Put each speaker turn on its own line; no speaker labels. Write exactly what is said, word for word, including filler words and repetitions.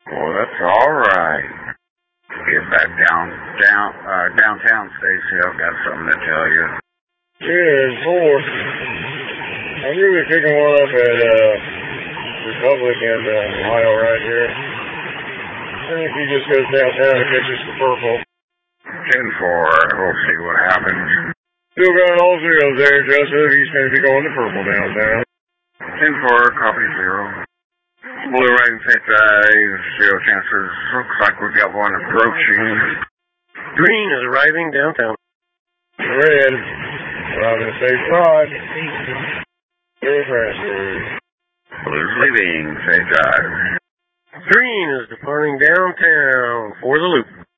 Well, that's all right. Get back down, down, uh, downtown, Stacy. I've got something to tell you.
Yeah, four. I'm really picking one up at uh, Republic and uh, Ohio right here. I think he just goes downtown and catches the purple.
ten four. We'll see what happens.
Still got all zeros there, Joseph. He's going to be going to purple downtown.
ten four, copy zero. Blue right and Saint Drive, zero chances. Looks like we've got one approaching.
Green is arriving downtown.
Red, arriving at Saint Drive. Zero transfers.
Blue's leaving Saint Drive.
Green is departing downtown for the loop.